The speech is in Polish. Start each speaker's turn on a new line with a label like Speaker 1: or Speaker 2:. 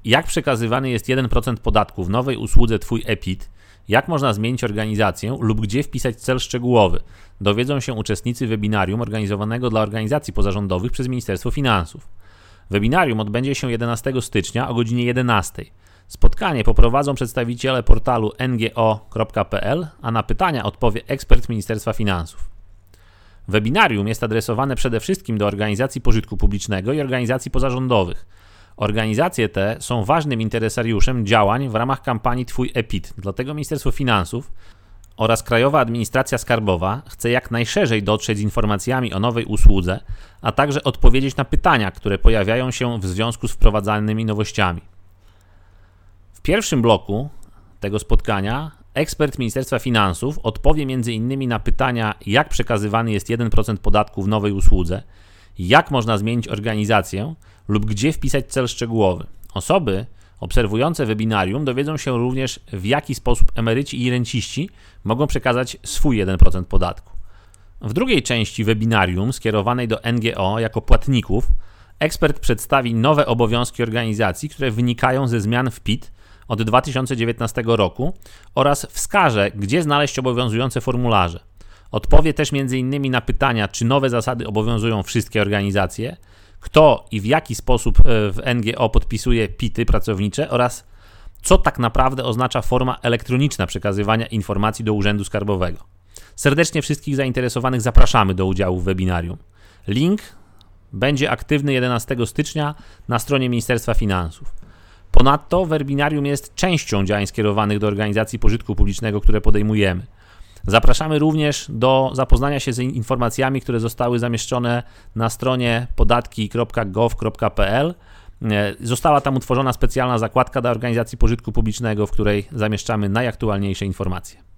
Speaker 1: jak przekazywany jest 1% podatku w nowej usłudze Twój e-PIT, jak można zmienić organizację lub gdzie wpisać cel szczegółowy, dowiedzą się uczestnicy webinarium organizowanego dla organizacji pozarządowych przez Ministerstwo Finansów. Webinarium odbędzie się 11 stycznia o godzinie 11. Spotkanie poprowadzą przedstawiciele portalu ngo.pl, a na pytania odpowie ekspert Ministerstwa Finansów. Webinarium jest adresowane przede wszystkim do organizacji pożytku publicznego i organizacji pozarządowych. Organizacje te są ważnym interesariuszem działań w ramach kampanii Twój e-PIT, dlatego Ministerstwo Finansów oraz Krajowa Administracja Skarbowa chce jak najszerzej dotrzeć z informacjami o nowej usłudze, a także odpowiedzieć na pytania, które pojawiają się w związku z wprowadzanymi nowościami. W pierwszym bloku tego spotkania ekspert Ministerstwa Finansów odpowie m.in. na pytania, jak przekazywany jest 1% podatku w nowej usłudze, jak można zmienić organizację lub gdzie wpisać cel szczegółowy. Osoby obserwujące webinarium dowiedzą się również, w jaki sposób emeryci i renciści mogą przekazać swój 1% podatku. W drugiej części webinarium skierowanej do NGO jako płatników ekspert przedstawi nowe obowiązki organizacji, które wynikają ze zmian w PIT od 2019 roku oraz wskaże, gdzie znaleźć obowiązujące formularze. Odpowie też m.in. na pytania, czy nowe zasady obowiązują wszystkie organizacje, kto i w jaki sposób w NGO podpisuje PIT-y pracownicze oraz co tak naprawdę oznacza forma elektroniczna przekazywania informacji do Urzędu Skarbowego. Serdecznie wszystkich zainteresowanych zapraszamy do udziału w webinarium. Link będzie aktywny 11 stycznia na stronie Ministerstwa Finansów. Ponadto webinarium jest częścią działań skierowanych do organizacji pożytku publicznego, które podejmujemy. Zapraszamy również do zapoznania się z informacjami, które zostały zamieszczone na stronie podatki.gov.pl. Została tam utworzona specjalna zakładka dla organizacji pożytku publicznego, w której zamieszczamy najaktualniejsze informacje.